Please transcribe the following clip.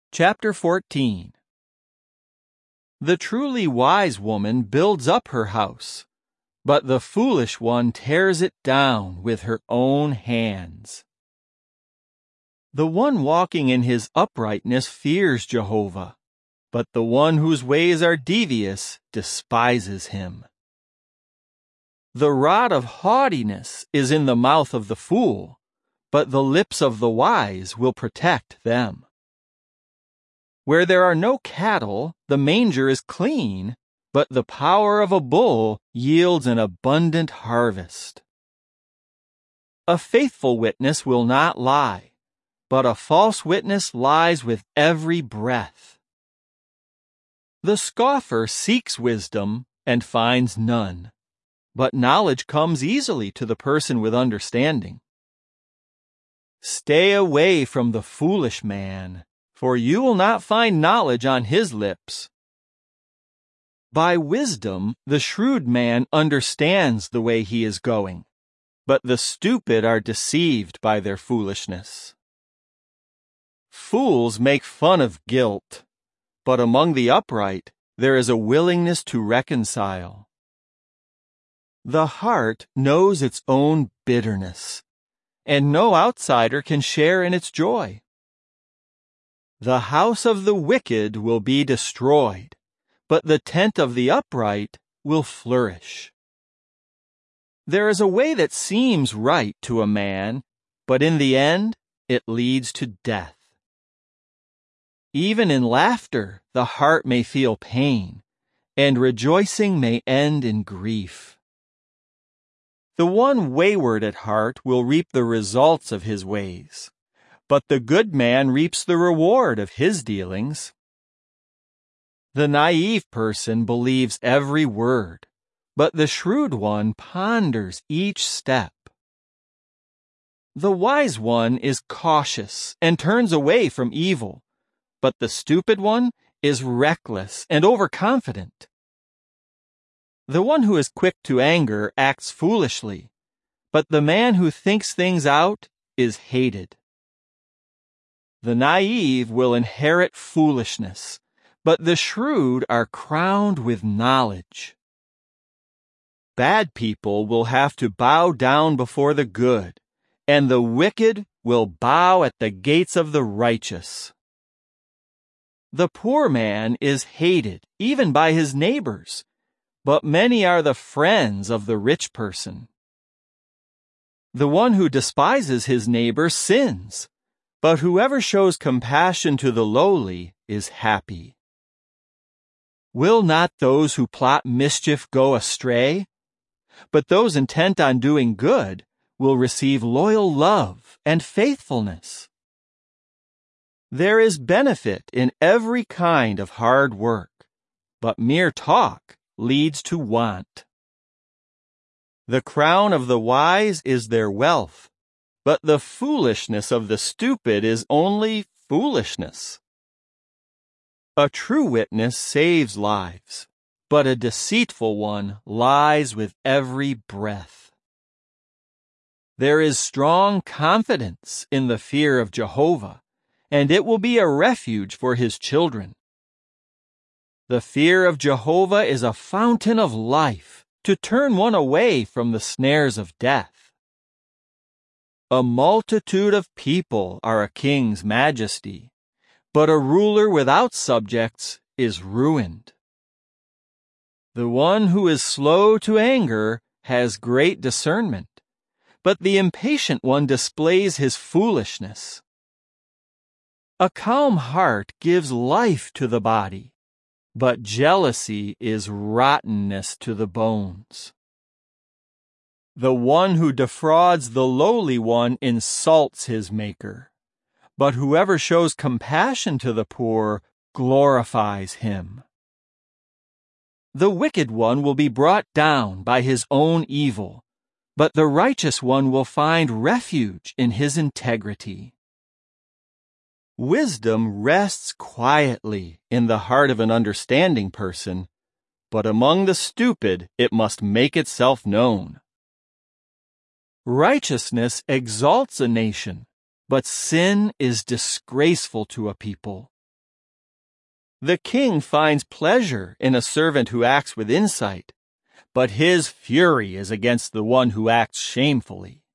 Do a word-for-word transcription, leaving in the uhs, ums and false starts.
Chapter fourteen. The truly wise woman builds up her house, but the foolish one tears it down with her own hands. The one walking in his uprightness fears Jehovah, but the one whose ways are devious despises him. The rod of haughtiness is in the mouth of the fool, but the lips of the wise will protect them. Where there are no cattle, the manger is clean, but the power of a bull yields an abundant harvest. A faithful witness will not lie, but a false witness lies with every breath. The scoffer seeks wisdom and finds none, but knowledge comes easily to the person with understanding. Stay away from the foolish man, for you will not find knowledge on his lips. By wisdom, the shrewd man understands the way he is going, but the stupid are deceived by their foolishness. Fools make fun of guilt, but among the upright there is a willingness to reconcile. The heart knows its own bitterness, and no outsider can share in its joy. The house of the wicked will be destroyed, but the tent of the upright will flourish. There is a way that seems right to a man, but in the end it leads to death. Even in laughter, the heart may feel pain, and rejoicing may end in grief. The one wayward at heart will reap the results of his ways, but the good man reaps the reward of his dealings. The naive person believes every word, but the shrewd one ponders each step. The wise one is cautious and turns away from evil, but the stupid one is reckless and overconfident. The one who is quick to anger acts foolishly, but the man who thinks things out is hated. The naive will inherit foolishness, but the shrewd are crowned with knowledge. Bad people will have to bow down before the good, and the wicked will bow at the gates of the righteous. The poor man is hated even by his neighbors, but many are the friends of the rich person. The one who despises his neighbor sins, but whoever shows compassion to the lowly is happy. Will not those who plot mischief go astray? But those intent on doing good will receive loyal love and faithfulness. There is benefit in every kind of hard work, but mere talk leads to want. The crown of the wise is their wealth, but the foolishness of the stupid is only foolishness. A true witness saves lives, but a deceitful one lies with every breath. There is strong confidence in the fear of Jehovah, and it will be a refuge for his children. The fear of Jehovah is a fountain of life to turn one away from the snares of death. A multitude of people are a king's majesty, but a ruler without subjects is ruined. The one who is slow to anger has great discernment, but the impatient one displays his foolishness. A calm heart gives life to the body, but jealousy is rottenness to the bones. The one who defrauds the lowly one insults his maker, but whoever shows compassion to the poor glorifies him. The wicked one will be brought down by his own evil, but the righteous one will find refuge in his integrity. Wisdom rests quietly in the heart of an understanding person, but among the stupid it must make itself known. Righteousness exalts a nation, but sin is disgraceful to a people. The king finds pleasure in a servant who acts with insight, but his fury is against the one who acts shamefully.